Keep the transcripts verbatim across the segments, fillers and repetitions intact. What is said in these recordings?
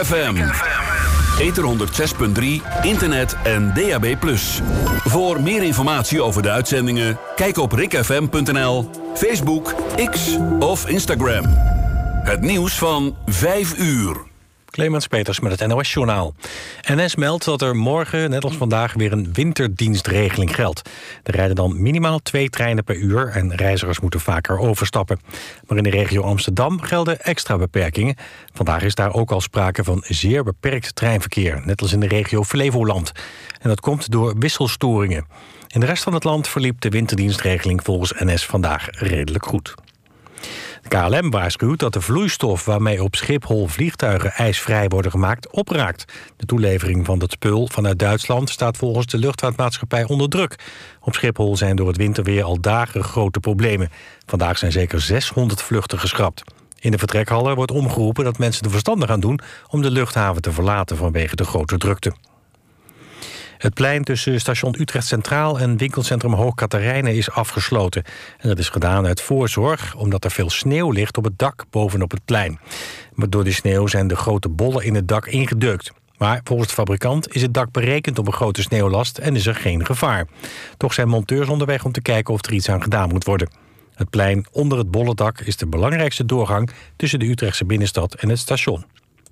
F M. Ether honderdzes punt drie, internet en D A B plus. Voor meer informatie over de uitzendingen, kijk op rick f m punt n l, Facebook, X of Instagram. Het nieuws van vijf uur. Clemens Peters met het N O S-journaal. N S meldt dat er morgen, net als vandaag, weer een winterdienstregeling geldt. Er rijden dan minimaal twee treinen per uur en reizigers moeten vaker overstappen. Maar in de regio Amsterdam gelden extra beperkingen. Vandaag is daar ook al sprake van zeer beperkt treinverkeer, net als in de regio Flevoland. En dat komt door wisselstoringen. In de rest van het land verliep de winterdienstregeling volgens N S vandaag redelijk goed. De K L M waarschuwt dat de vloeistof waarmee op Schiphol vliegtuigen ijsvrij worden gemaakt opraakt. De toelevering van dat spul vanuit Duitsland staat volgens de luchtvaartmaatschappij onder druk. Op Schiphol zijn door het winterweer al dagen grote problemen. Vandaag zijn zeker zeshonderd vluchten geschrapt. In de vertrekhallen wordt omgeroepen dat mensen er verstandig aan doen om de luchthaven te verlaten vanwege de grote drukte. Het plein tussen station Utrecht Centraal en winkelcentrum Hoog Catharijnen is afgesloten. En dat is gedaan uit voorzorg, omdat er veel sneeuw ligt op het dak bovenop het plein. Maar door de sneeuw zijn de grote bollen in het dak ingedeukt. Maar volgens de fabrikant is het dak berekend op een grote sneeuwlast en is er geen gevaar. Toch zijn monteurs onderweg om te kijken of er iets aan gedaan moet worden. Het plein onder het bollendak is de belangrijkste doorgang tussen de Utrechtse binnenstad en het station.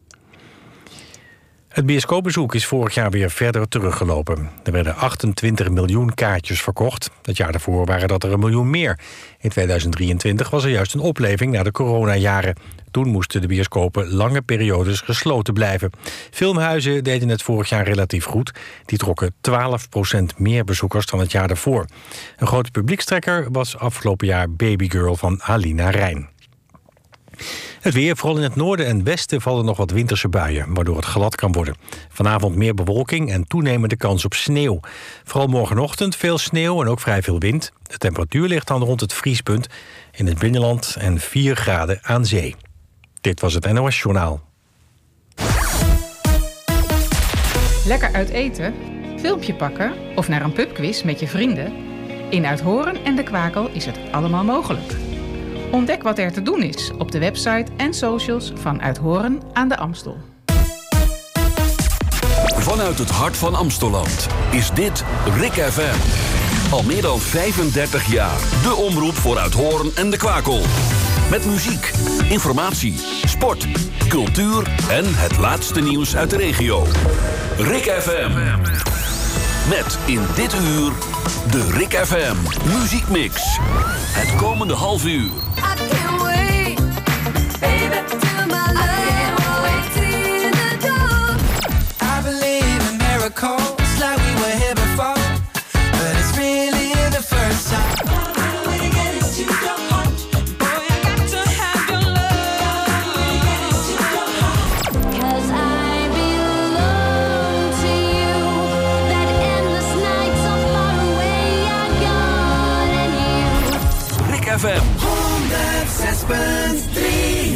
Het bioscoopbezoek is vorig jaar weer verder teruggelopen. Er werden achtentwintig miljoen kaartjes verkocht. Het jaar daarvoor waren dat er een miljoen meer. In tweeduizend drieëntwintig was er juist een opleving na de coronajaren. Toen moesten de bioscopen lange periodes gesloten blijven. Filmhuizen deden het vorig jaar relatief goed. Die trokken twaalf procent meer bezoekers dan het jaar daarvoor. Een grote publiekstrekker was afgelopen jaar Baby Girl van Halina Reijn. Het weer, vooral in het noorden en westen vallen nog wat winterse buien, waardoor het glad kan worden. Vanavond meer bewolking en toenemende kans op sneeuw. Vooral morgenochtend veel sneeuw en ook vrij veel wind. De temperatuur ligt dan rond het vriespunt in het binnenland en vier graden aan zee. Dit was het N O S-journaal. Lekker uit eten, filmpje pakken of naar een pubquiz met je vrienden? In Uithoren en De Kwakel is het allemaal mogelijk. Ontdek wat er te doen is op de website en socials van Uithoren aan de Amstel. Vanuit het hart van Amstelland is dit Rick F M. Al meer dan vijfendertig jaar de omroep voor Uithoren en De Kwakel. Met muziek, informatie, sport, cultuur en het laatste nieuws uit de regio. Rick F M. Met in dit uur de Rick F M Muziekmix. Het komende half uur. Like we were here before, but it's really the first time. I really get into your heart, boy. I got to have your love. I really get into your heart, 'cause I belong to you. That endless night so far away, I got and you. Rick F M honderd zes punt drie.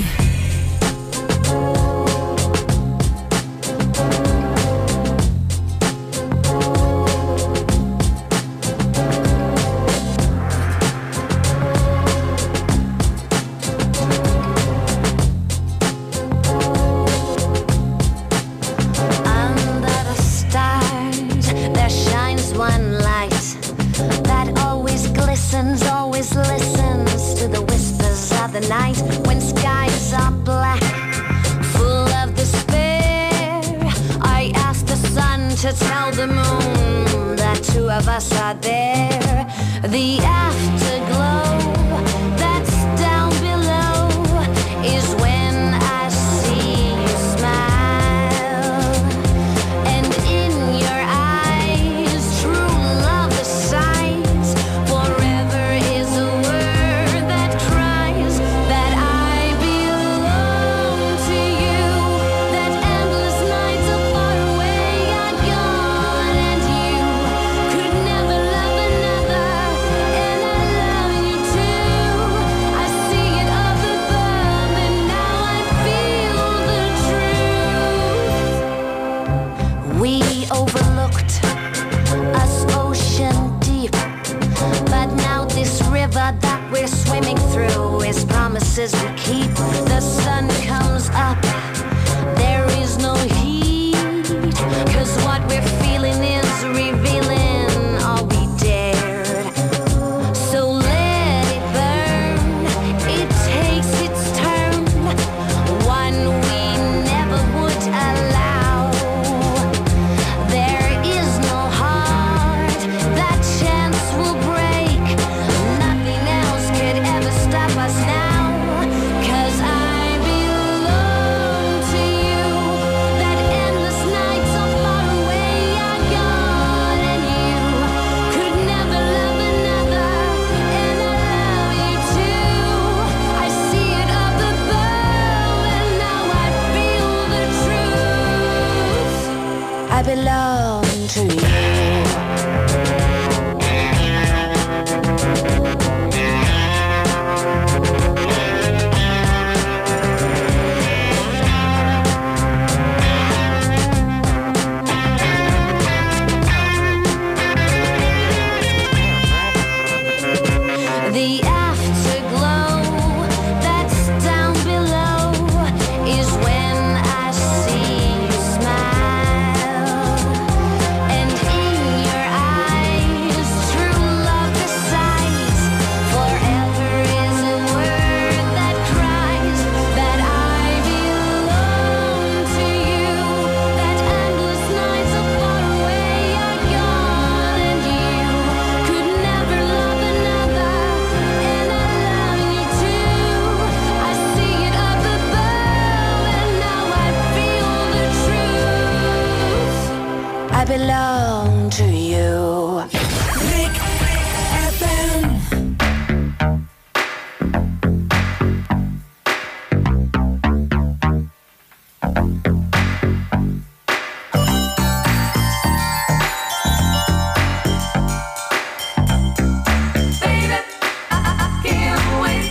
Always listens to the whispers of the night when skies are black, full of despair. I ask the sun to tell the moon that two of us are there. The afterglow that's down below is when I see you smile, and in your eyes true love is sight. Forever is a word that cries that I belong to you. That endless nights are far away, are gone, and you could never love another, and I love you too. I see it up above, and now I feel the truth. We overlooked us ocean deep, but now this river that we're swimming through is promises we keep. The sun comes up, there is no we're feeling is revealing all we dared. So let it burn, it takes its turn, one we never would allow. There is no heart that chance will break, nothing else could ever stop us now. 'Cause I belong to you, that endless nights so far away are gone, and you could never love another, and I love you too. I see it up above, and now I feel the truth. I belong to you. The afterglow that's down below is when I see you smile, and in your eyes true love resides. Forever is a word that cries that I belong to you, that endless nights so far away are gone, and you could never love another, and I love you too. I see it up above, and now I feel the truth. I belong to you. Rick F M. Baby, I, I can't wait.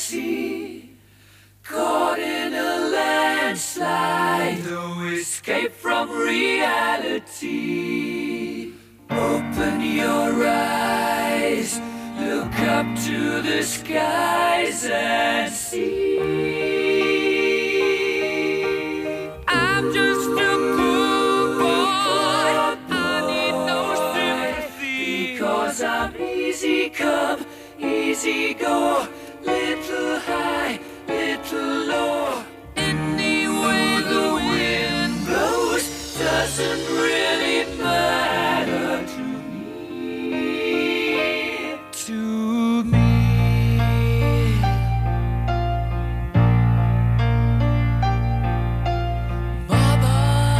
reality. Caught in a landslide, no escape from reality. Open your eyes, look up to the skies and see. I'm just a poor boy, I need no sympathy. Because I'm easy come, easy go, little high, little low. Any way the wind blows doesn't really matter to me. To me. Mama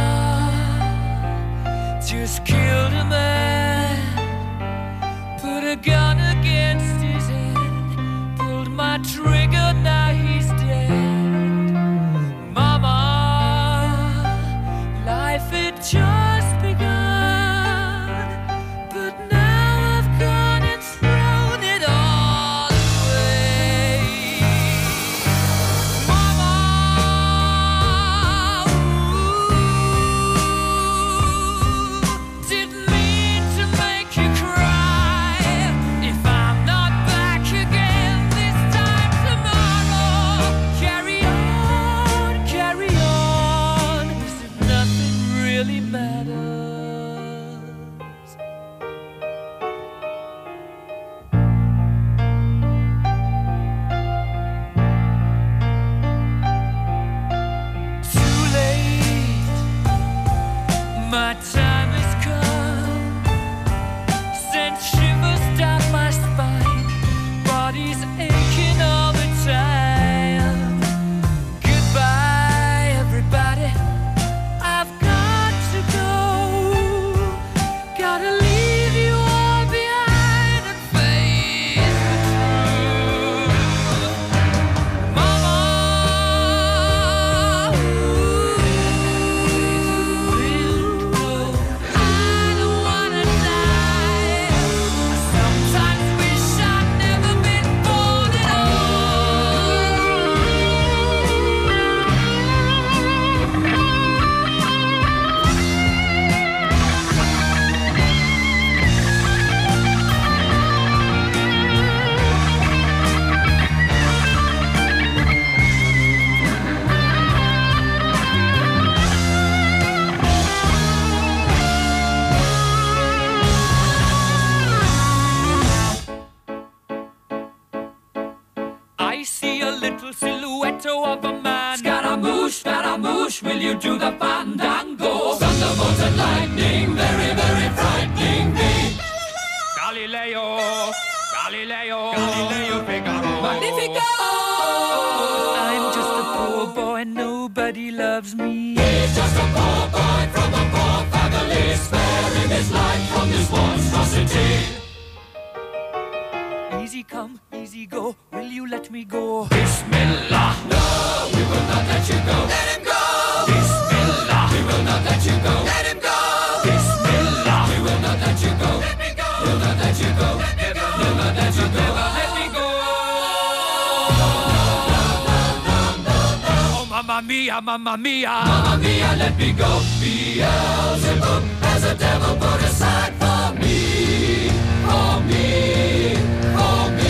just killed a man, put a gun against his head, pulled my trigger, now he's dead. Mama, life had just begun, but now I've gone and thrown it all away. Mama, ooh, didn't mean to make you cry. If I'm not back again this time tomorrow, carry on, carry on, as if nothing really matters. Too late, my time has come. Sent shivers down my spine, body's aching all the time. Goodbye, everybody, I've got to go. Gotta leave you all behind and face the truth. Mama, ooh, I don't wanna die. I sometimes wish I'd never been born at I see a little silhouette of a man. Scaramouche, Scaramouche, will you do the fandango? Thunderbolt and lightning, very, very frightening me. Galileo, Galileo, Galileo Figaro. Magnifico! I'm just a poor boy, nobody loves me. He's just a poor boy from a poor family, sparing his life from this monstrosity. Easy come, easy go, will you let me go? Bismillah, no, we will not let you go. Let him go! Bismillah, we will not let you go. Let him go! Bismillah, we will not let you go. Let me go! We'll not let you go. Let me go! We'll not let you go. Never let me go. Oh, mamma mia, mamma mia, mamma mia, let me go. Beelzebub has a devil put aside for me, for me, for me.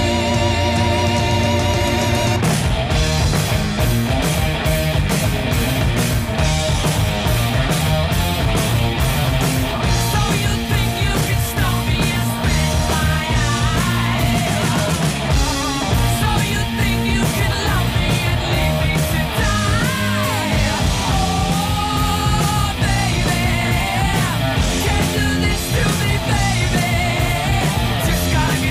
So you think you can stop me and spit my eye? So you think you can love me and leave me to die? Oh, baby, can't do this to me, baby. Just gotta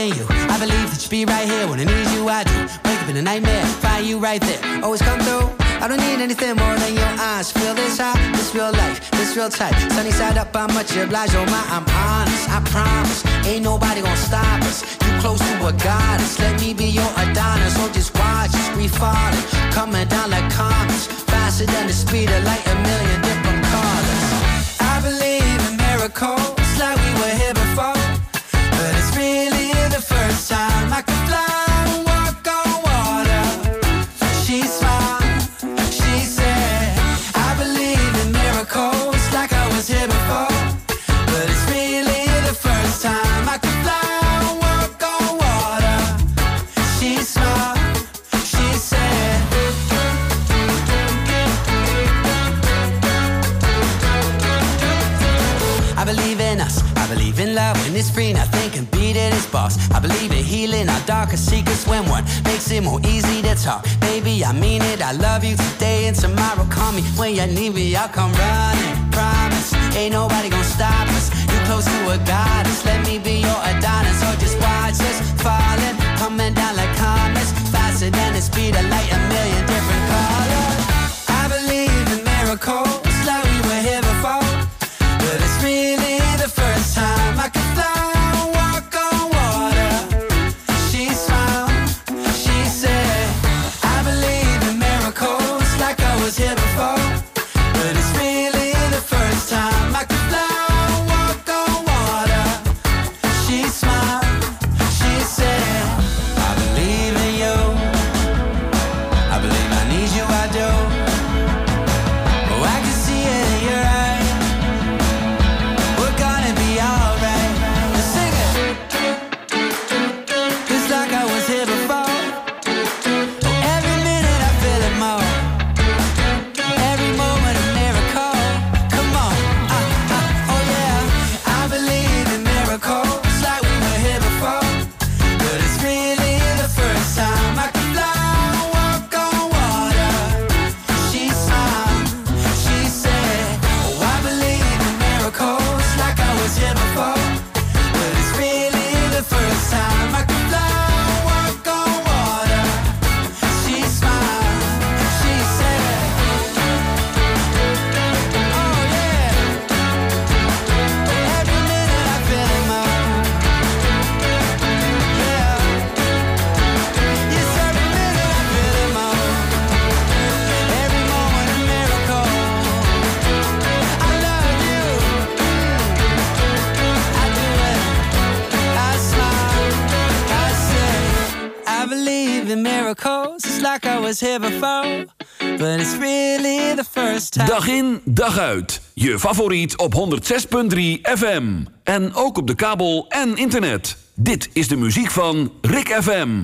in you. I believe that you be right here when I need you. I do. Wake up in a nightmare, find you right there. Always come through. I don't need anything more than your eyes. Feel this high, this real life, this real tight. Sunny side up, I'm much obliged. Oh my, I'm honest, I promise. Ain't nobody gonna stop us. You close to a goddess. Let me be your Adonis. So just watch us, we falling, coming down like comets, faster than the speed of light, a million different colors. I believe in miracles, like we were here before, but it's really the first time I could fly. Here before, but it's really the first time I could fly, walk on water. She's smart, she said. I believe in us, I believe in love when it's free, nothing can beat it, it's boss. I believe in healing our darkest secrets when one makes it more easy to talk. Baby, I mean it, I love you today and tomorrow. Call me when you need me, I'll come running. Promise, ain't nobody gonna stop us. You close to a goddess, let me be your Adonis. So just watch us falling, coming down like comets, faster than the speed of light, a million different colors. I believe in miracles, like we were here before, but it's really the first time I could fly, walk on water. She smiled, she said, I believe in miracles, like I was here before, but it's really first time I could fly, walk on water. She smiled, she said, I believe in you, I believe I need you, I do. Oh, I can see it in your eyes, we're gonna be alright. Let's sing it. It's like I was here before. Oh, every minute I feel it more, every moment a miracle. Like we were here before, but it's really the first time I could fly, walk on water. She smiled, she said, oh, I believe in miracles, like I was here before, but it's really the first time I could fly, walk on water. She smiled, she said, oh yeah, every minute I feel it more. Miracles, it's like I was here before, but it's really the first time. Dag in, dag uit. Je favoriet op honderd zes punt drie F M. En ook op de kabel en internet. Dit is de muziek van Rick F M.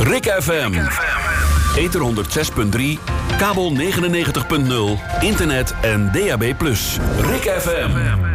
Rik F M. Ether honderdzes punt drie, kabel negenennegentig punt nul, internet en D A B plus. Rik F M.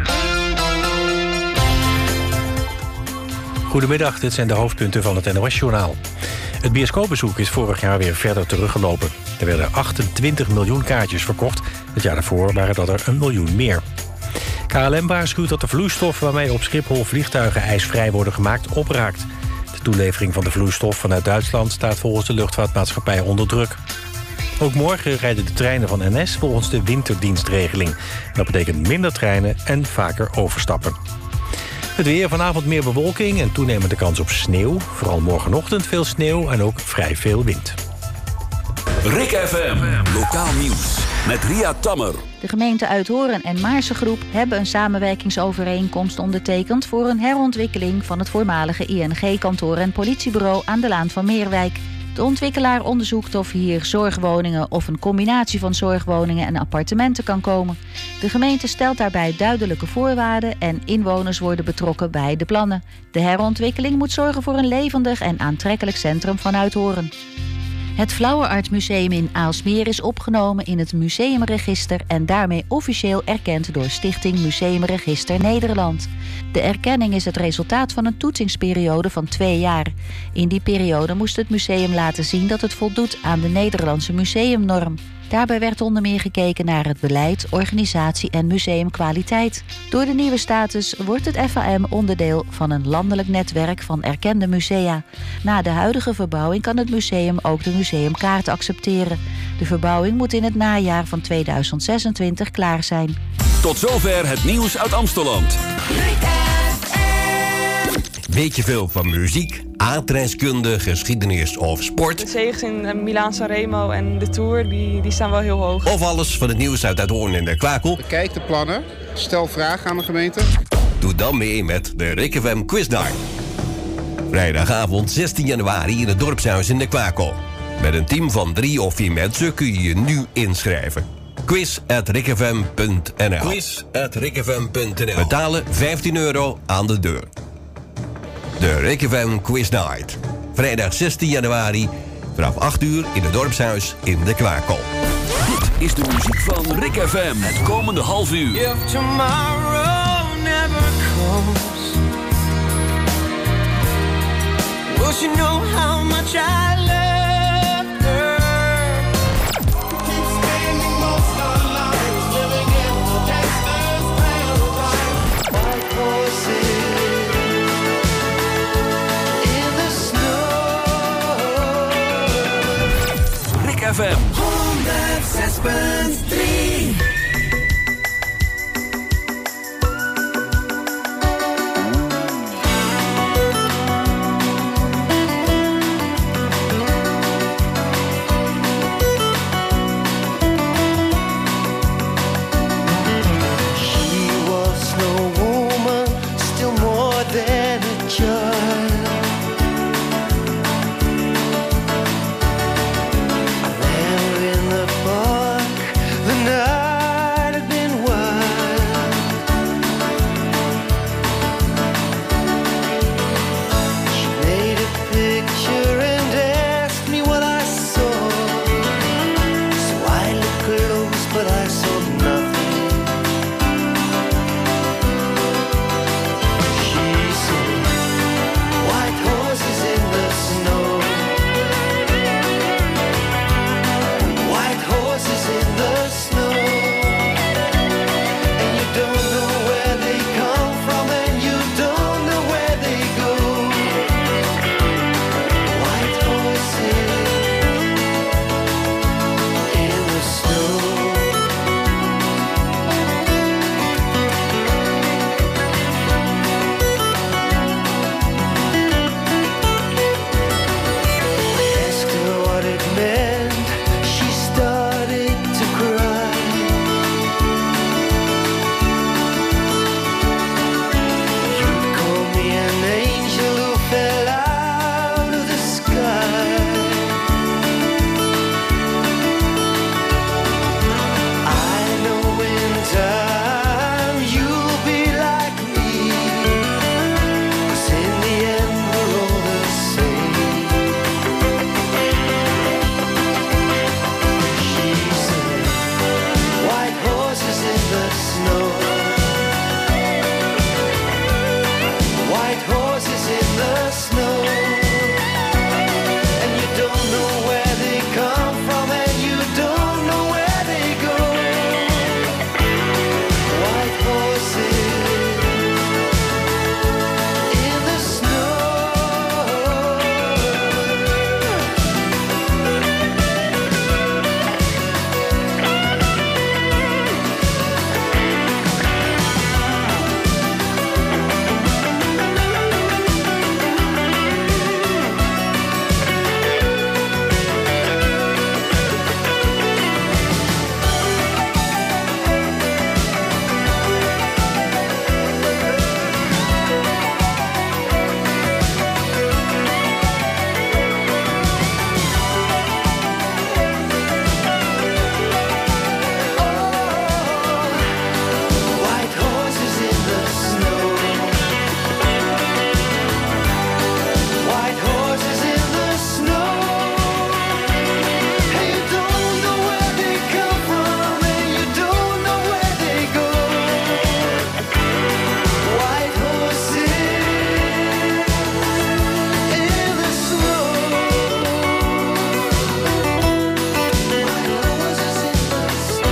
Goedemiddag, dit zijn de hoofdpunten van het N O S-journaal. Het bioscoopbezoek is vorig jaar weer verder teruggelopen. Er werden achtentwintig miljoen kaartjes verkocht. Het jaar daarvoor waren dat er een miljoen meer. K L M waarschuwt dat de vloeistof waarmee op Schiphol vliegtuigen ijsvrij worden gemaakt opraakt. De toelevering van de vloeistof vanuit Duitsland staat volgens de luchtvaartmaatschappij onder druk. Ook morgen rijden de treinen van N S volgens de winterdienstregeling. Dat betekent minder treinen en vaker overstappen. Het weer, vanavond meer bewolking en toenemende kans op sneeuw. Vooral morgenochtend veel sneeuw en ook vrij veel wind. Rik F M, lokaal nieuws met Ria Tammer. De gemeente Uithoren en Maarse Groep hebben een samenwerkingsovereenkomst ondertekend voor een herontwikkeling van het voormalige I N G-kantoor en politiebureau aan de Laan van Meerwijk. De ontwikkelaar onderzoekt of hier zorgwoningen of een combinatie van zorgwoningen en appartementen kan komen. De gemeente stelt daarbij duidelijke voorwaarden en inwoners worden betrokken bij de plannen. De herontwikkeling moet zorgen voor een levendig en aantrekkelijk centrum van Uithoren. Het Flauweartsmuseum in Aalsmeer is opgenomen in het museumregister en daarmee officieel erkend door Stichting Museumregister Nederland. De erkenning is het resultaat van een toetsingsperiode van twee jaar. In die periode moest het museum laten zien dat het voldoet aan de Nederlandse museumnorm. Daarbij werd onder meer gekeken naar het beleid, organisatie en museumkwaliteit. Door de nieuwe status wordt het F A M onderdeel van een landelijk netwerk van erkende musea. Na de huidige verbouwing kan het museum ook de museumkaart accepteren. De verbouwing moet in het najaar van tweeduizend zesentwintig klaar zijn. Tot zover het nieuws uit Amsteland. Weet je veel van muziek, aardrijkskunde, geschiedenis of sport? De zegens in Milaan Sanremo en de Tour, die, die staan wel heel hoog. Of alles van het nieuws uit Uithoorn en de Kwakel? Bekijk de plannen, stel vragen aan de gemeente. Doe dan mee met de Rik F M Quiz Night. Vrijdagavond zestien januari in het dorpshuis in de Kwakel. Met een team van drie of vier mensen kun je je nu inschrijven. quiz at rikfm punt n l quiz at rikfm punt n l Betalen vijftien euro aan de deur. De Rik F M Quiz Night. Vrijdag zestien januari vanaf acht uur in het dorpshuis in de Kwakel. Dit is de muziek van Rik F M. Het komende half uur. If tomorrow never comes, will she know how much I love her? Keep spending most our lives living in the gangster's paradise. White horses in the snow. Rik F M. honderdzes punt drie. in the snow, and you don't know where they come from, and you don't know where they go. White horses in the snow. White horses in the snow. White horses in the snow. And you don't know where they come from, and you don't know where they go. White horses in the snow. White horses in the snow.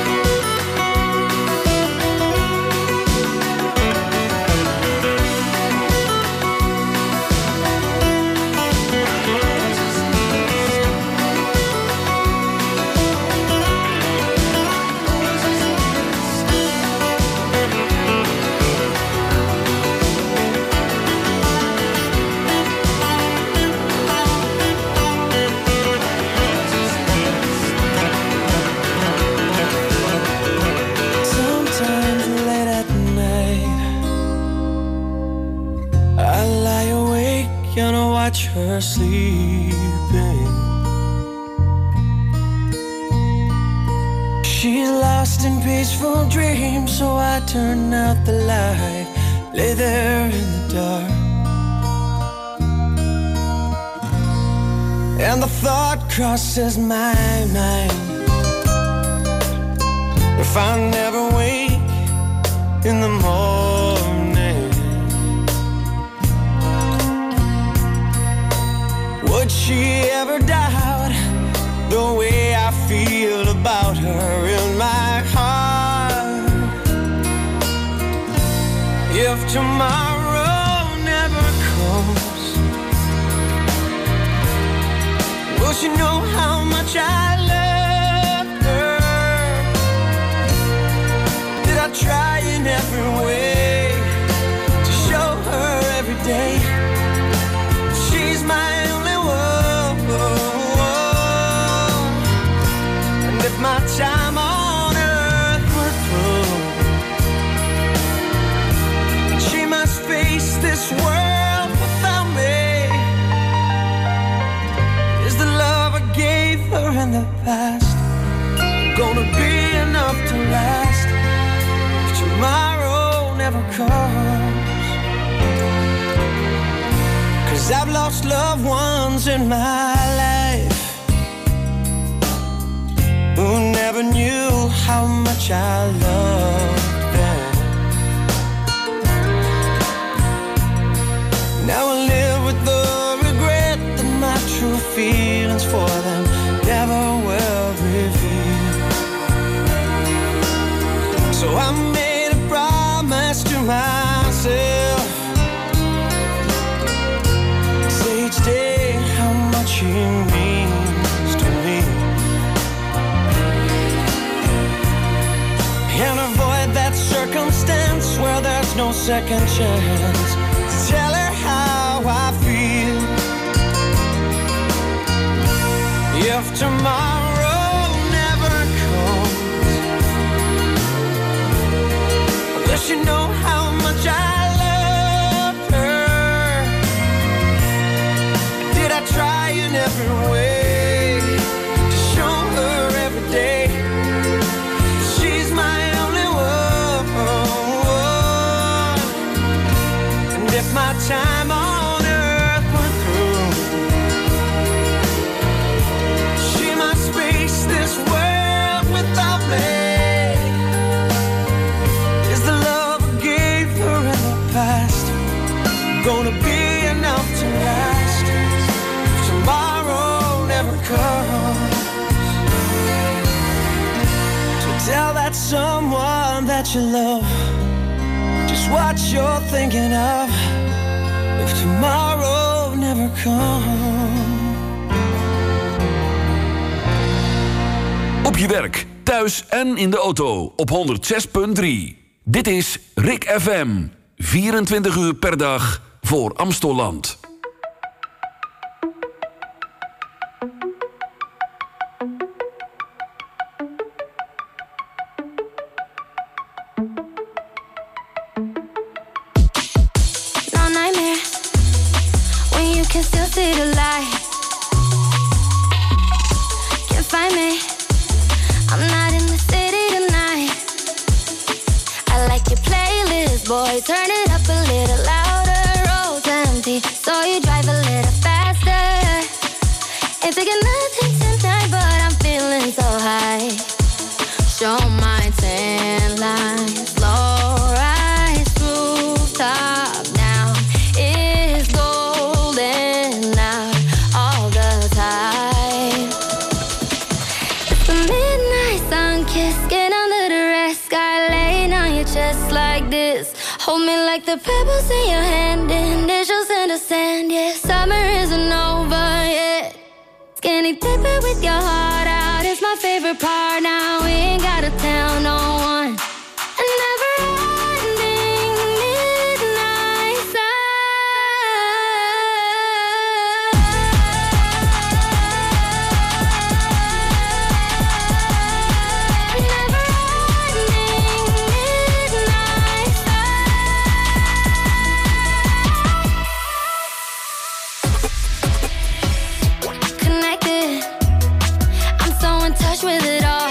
Sometimes late at night, I lie awake and I watch her sleeping. She's lost in peaceful dreams, so I turn out the light, lay there in the dark. And the thought crosses my mind, if I never wake in the morning, would she ever doubt the way I feel about her in my heart? If tomorrow never comes, will she know how much I love her? Did I try in every way to show her every day she's my only one? And if my time on earth were through, she must face this world without me, is the love I gave her in the past gonna be enough to last if tomorrow never comes? 'Cause I've lost loved ones in my life who never knew how much I loved them. Now I live with the regret that my true feelings for them never will reveal. So I made a promise to myself, say each day how much he means to me, and avoid that circumstance where there's no second chance to tell her how I feel. If tomorrow never comes, will she know how much I love her? Did I try in every way to show her every day she's my only one? And if my time on earth were through, she must face this world without me, is the love I gave her in the past gonna be Tell that someone that you love just what you're thinking of. If tomorrow never comes. Op je werk, thuis en in de auto op honderd zes punt drie. Dit is Rick F M. vierentwintig uur per dag voor Amstelland. No nightmare when you can still see the light. Can't find me. I'm not in the city tonight. I like your playlist, boy. Turn it up a little louder. Road's empty, so you drive a little faster. Ain't thinking nothing tonight, but I'm feeling so high. Show my tan lines, low rise, rooftop down. It's golden out all the time. It's the midnight sun kiss, get under the red sky, laying on your chest like this. Hold me like the pebbles in your hand, initials in the sand. Yeah, summer isn't over yet. Skinny dipping with your heart out is my favorite part. Now we ain't gotta tell no one. A never-ending midnight connected. I'm so in touch with it all.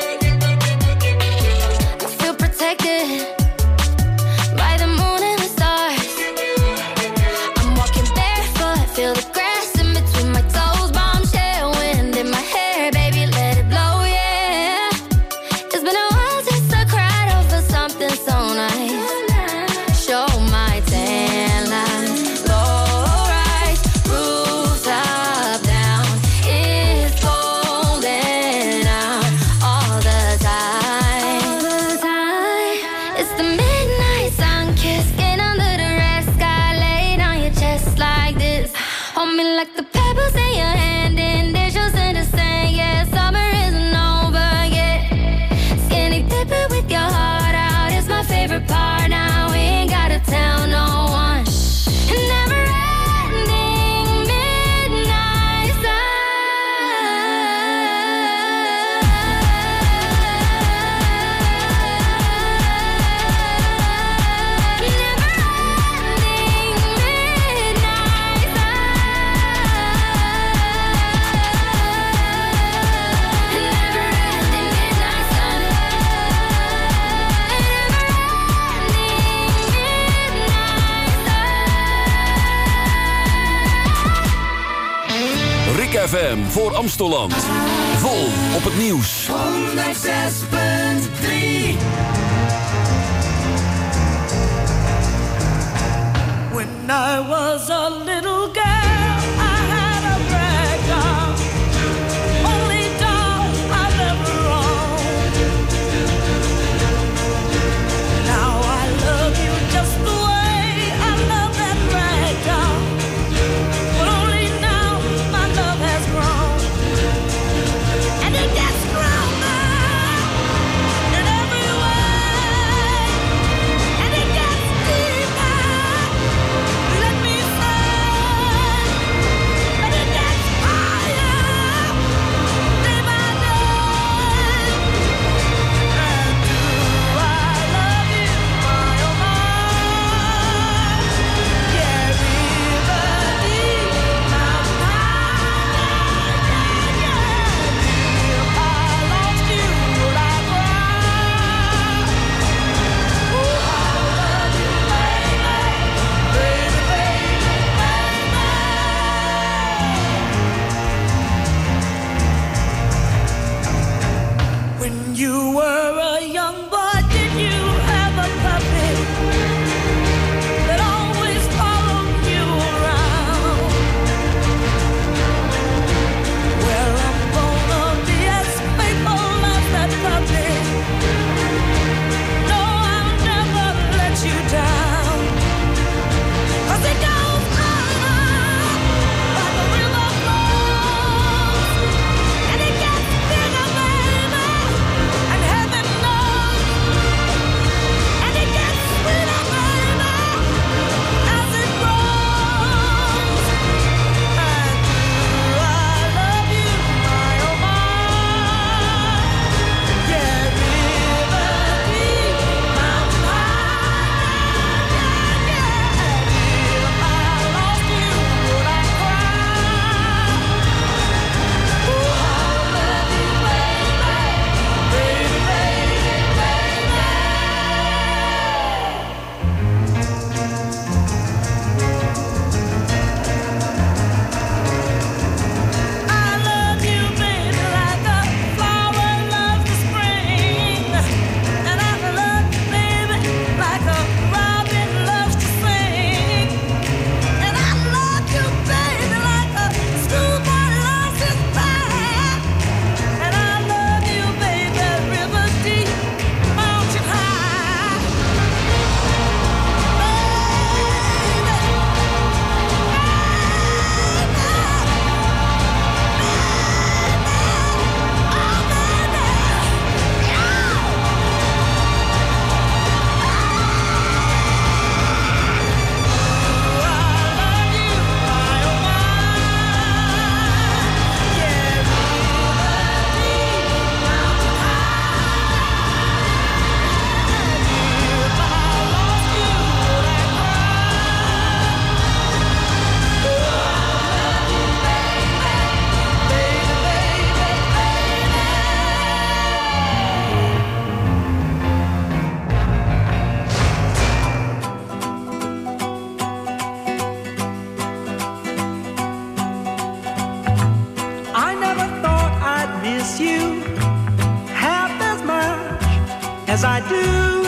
I feel protected by the moon and the stars. I'm walking barefoot, feel the grass in between my toes. Bombshell wind in my hair, baby, let it blow, yeah. It's been a while since I cried over something so nice. Show my tan lines, low rise, rooftop down. It's golden out all the time. It's the midnight sun kiss, get under the red sky, laid on your chest like this. Hold me like the pebbles in your hand, initials in the sand. Yeah, summer isn't over yet. Skinny dipping with your heart out is my favorite part. Now we ain't gotta tell no one. Never-ending midnight Rick F M voor Amstelland. Vol op het nieuws. honderd zes punt drie. When I was a little girl, I had a rag doll. Only doll I've ever owned. Now I love you just the way I love that rag doll. But only now my love has grown. And it gets stronger in every way. And it gets deeper. Let me say as I do.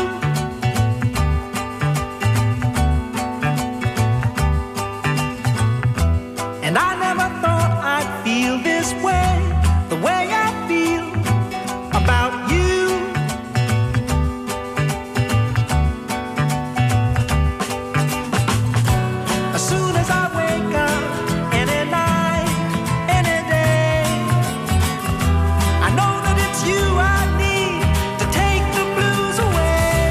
And I never thought I'd feel this way, the way I feel about you. As soon as I wake up, any night, any day, I know that it's you I need to take the blues away.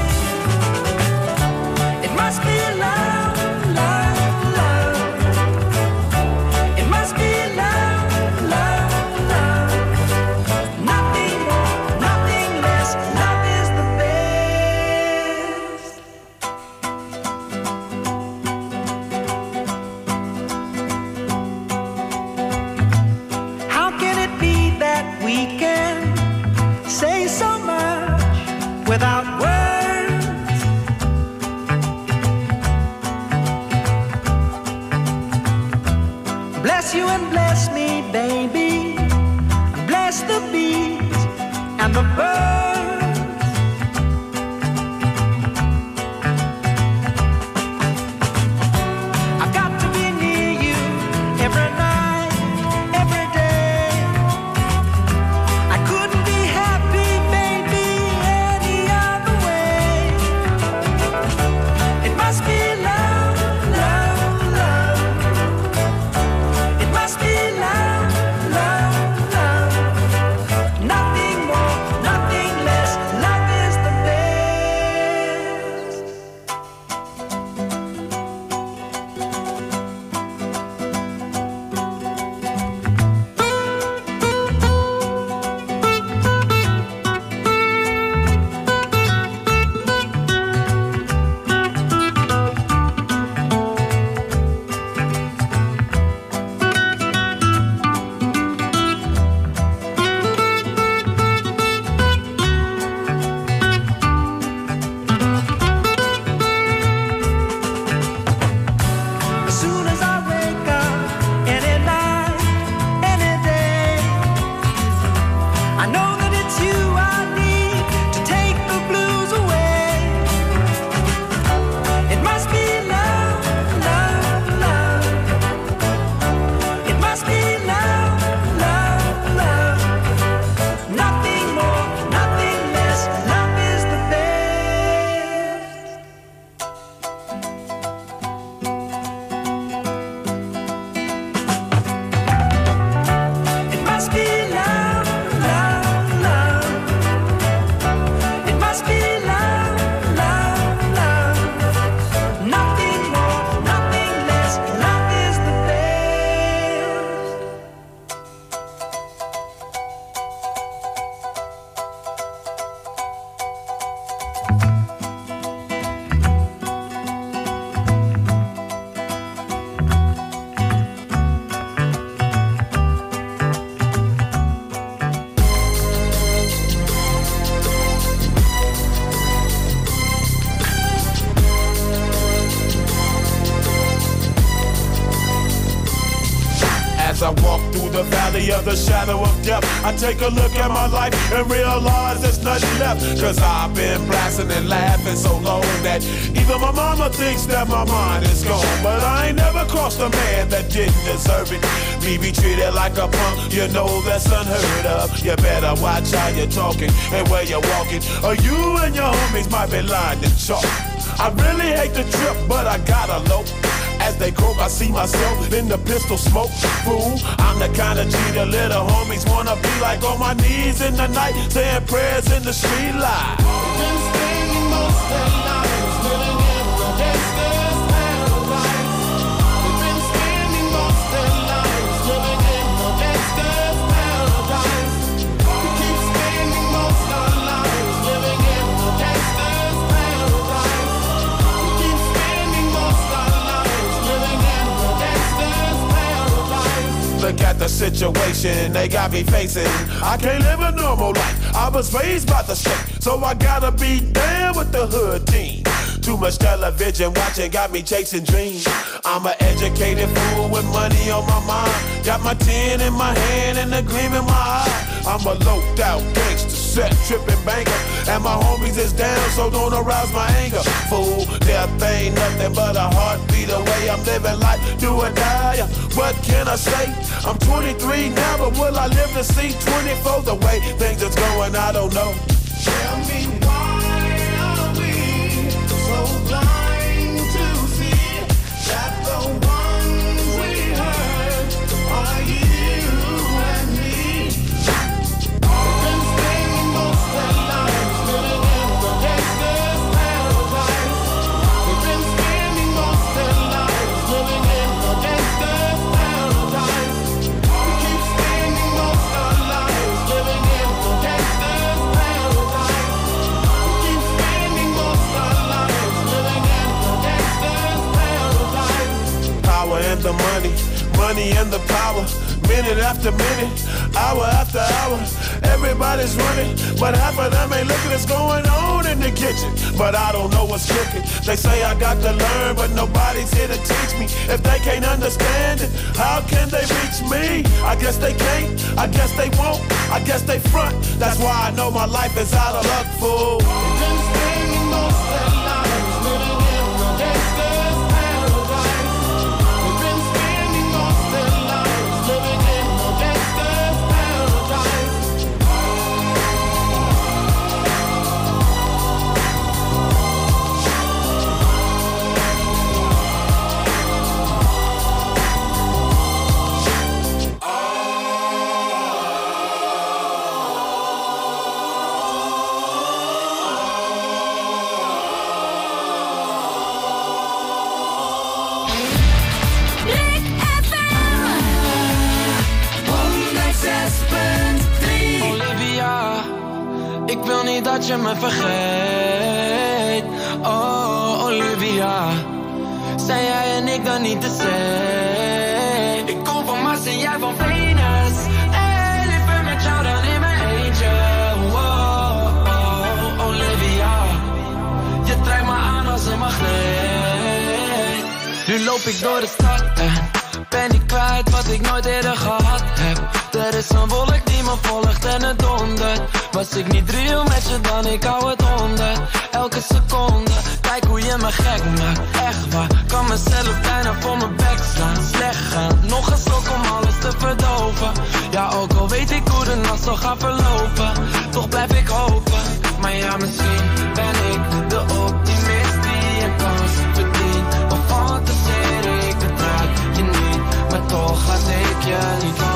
It must be love, love, love. It must be love, love, love. Nothing more, nothing less. Love is the best. How can it be that we can say so much without words? Bless you and bless me, baby. And bless the bees and the birds. I've got to be near you every night, every day. I couldn't be happy, baby, any other way. It must be love, love, love. It must be love, love, love. Nothing more, nothing less. Love is the best. As soon as I wake up, any night, any day, I know that it's you I need to take the blues away. It must be love, love, love. It must be love, love, love. Nothing more, nothing less. Love is the best. It must be love, love, love. It must be love, love, love. Nothing more, nothing less. Love is the best. As I walk through the valley of the shadow of death, I take a look at my life and realize there's nothing left. Cause I've been blasting and laughing so long that even my mama thinks that my mind is gone. But I ain't never crossed a man that didn't deserve it. Me be treated like a punk, you know that's unheard of. You better watch how you're talking and where you're walking, or you and your homies might be lying to chalk. I really hate the trip, but I gotta low. As they croak, I see myself in the pistol smoke. Fool, I'm the kind of G the little homies wanna be like, on my knees in the night, saying prayers in the street light. Been spending most of their lives living in the gangster's paradise. They've been spending most of their lives living in the gangster's paradise. We keep spending most of our lives living in the gangster's paradise. We keep spending most of our lives living in the gangster's paradise. Look at the situation they got me facing. I can't live a normal life. I was raised by the state, so I gotta be down with the hood team. Too much television watching got me chasing dreams. I'm an educated educated fool with money on my mind. Got my tin in my hand and a gleam in my eye. I'm a loped out gangster, set tripping banker, and my homies is down, so don't arouse my anger. Fool, death ain't nothing but a heartbeat away. I'm living life, do or die. What can I say? I'm twenty-three now, but will I live to see twenty-four? The way things is going, I don't know. Tell me why are we so blind to see that the ones we hurt are you and me? We've been spending most their lives living in the gangster's paradise. We've been spending most their lives living in the gangster's paradise. We keep spending most our lives living in the gangster's paradise. We keep spending most our lives living in the gangster's paradise. Power and the money, money and the power. Minute after minute, hour after hour, everybody's running, but half of them ain't looking what's going on in the kitchen. But I don't know what's cooking. They say I got to learn, but nobody's here to teach me. If they can't understand it, how can they reach me? I guess they can't, I guess they won't, I guess they front. That's why I know my life is out of luck, fool. We've been spending most their lives living in the gangster's paradise. We've been spending most their lives living in the gangster's paradise. Olivia, ik wil niet dat je me vergeet. Oh, Olivia, zijn jij en ik dan niet de same? Ik kom van Mars en jij van Venus. Hey, liever met jou dan in mijn eentje. Oh, oh, Olivia, je trekt me aan als een magneet. Nu loop ik door de stad en ben ik kwijt wat ik nooit eerder gehad heb. Er is een wolk die me volgt en het dondert. Was ik niet real met je dan, ik hou het honderd. Elke seconde, kijk hoe je me gek maakt. Echt waar, kan mezelf bijna voor mijn bek slaan. Slecht gaan, nog een slok om alles te verdoven. Ja, ook al weet ik hoe de nacht zal gaan verlopen, toch blijf ik hopen. Maar ja, misschien ben ik de optimist die een kans verdient. Of fantaseer ik, betraak je niet, maar toch laat ik je niet los.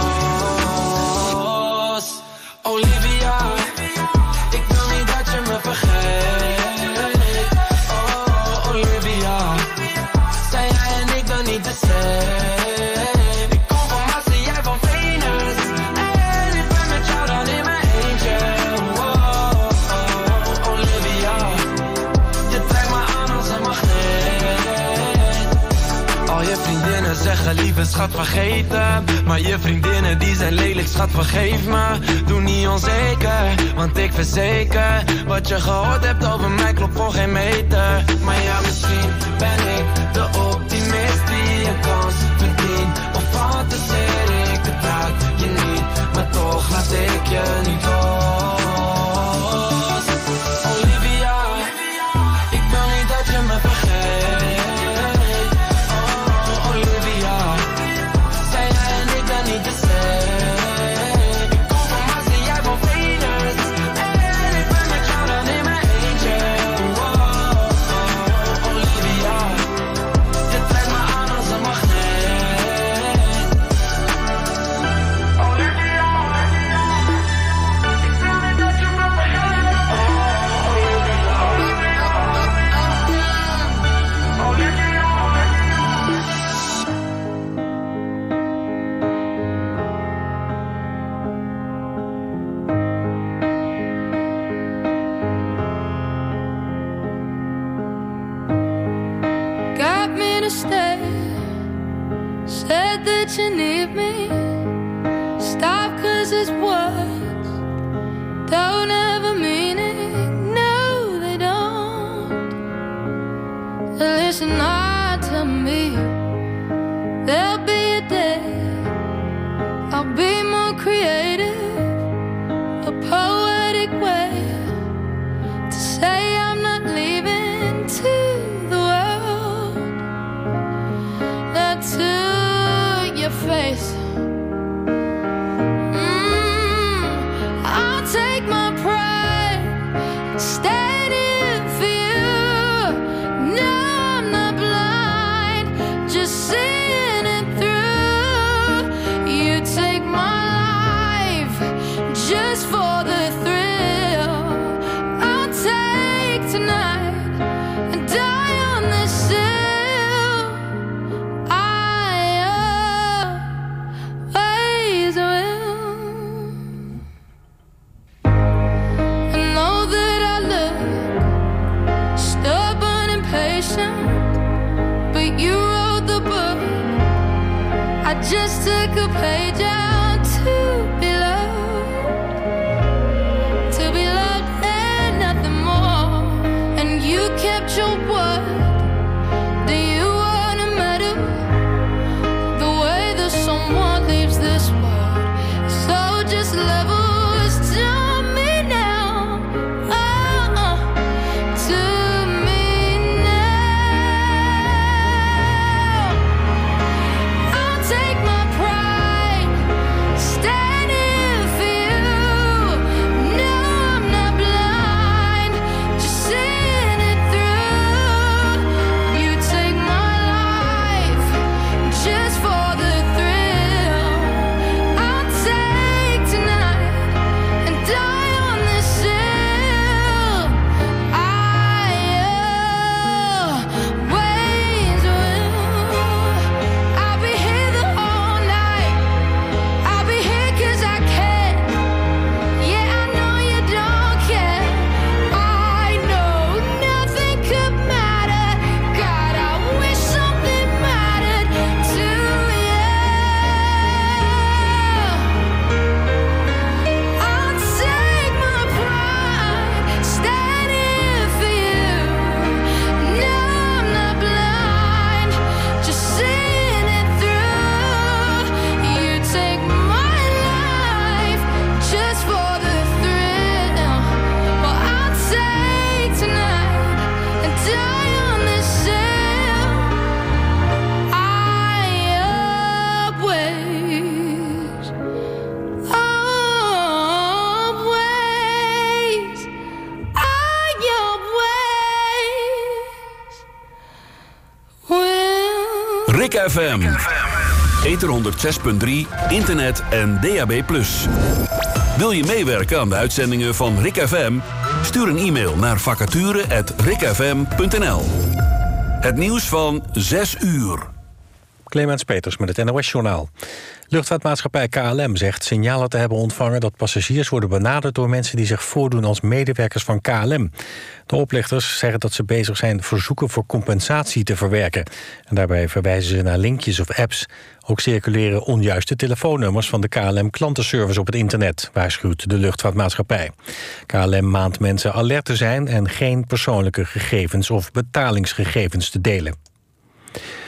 Olivia, ik wil niet dat je me vergeet. Oh, Olivia, zijn jij en ik dan niet de same? Ik kom van Mars en jij van Venus. En ik ben met jou dan in mijn eentje. Oh, oh, Olivia, je trekt me aan als een magneet. Al je vriendinnen zeggen lieve schat vergeten, maar je vriendinnen die zijn lelijk schat vergeef me. Doe niet onzeker, want ik verzeker, wat je gehoord hebt over mij klopt voor geen meter. Maar ja, misschien ben ik de optimist die een kans verdient. Of fantaseer ik, betraak je niet, maar toch laat ik je niet los. Olivia, ik wil niet dat je me vergeet. Oh, Olivia, zijn jij en ik dan niet de same? Ik kom van Mars en jij van Venus. En ik ben met jou dan in mijn eentje. Oh, oh, Olivia, je trekt me aan als een magneet. Olivia, ik wil niet dat je me vergeet. Oh, Olivia, Olivia. Got me to stay. Said that you need me. Stop, cause it's words don't have a meaning. No, they don't. Listen hard to me. eyes. Mm, I'll take my pride, standing for you. No, I'm not blind, just seeing it through. You take my life just for the thrill. I'll take tonight and die on this hill. I always will. I know that I look stubborn and patient, but you wrote the book. I just took a page out to be loved, to be loved and nothing more. And you kept your word. Do you wanna matter the way that someone leaves this world? So just level is to me now. Oh, oh, to me now. I'll take my pride, standing for you. No, I'm not blind, just seeing it through. You take my life just for the thrill. I'll take tonight and die on this hill. I always will. I'll be here the whole night. I'll be here 'cause I can. Yeah, I know you don't care. I know nothing could matter. God, I wish something mattered to you. I'll take my pride, standing for you. No, I'm not blind, just seeing it through. You take my life just for the thrill. Well, I'll take tonight and die on this hill. I always, always, I always will. Rick F M. Ether honderd zes punt drie, internet en D A B plus. Wil je meewerken aan de uitzendingen van Rick F M? Stuur een e-mail naar vacature at rickfm punt n l. Het nieuws van zes uur. Clemens Peters met het N O S-journaal. Luchtvaartmaatschappij K L M zegt signalen te hebben ontvangen dat passagiers worden benaderd door mensen die zich voordoen als medewerkers van K L M. De oplichters zeggen dat ze bezig zijn verzoeken voor compensatie te verwerken. En daarbij verwijzen ze naar linkjes of apps. Ook circuleren onjuiste telefoonnummers van de K L M-klantenservice op het internet, waarschuwt de luchtvaartmaatschappij. K L M maant mensen alert te zijn en geen persoonlijke gegevens of betalingsgegevens te delen.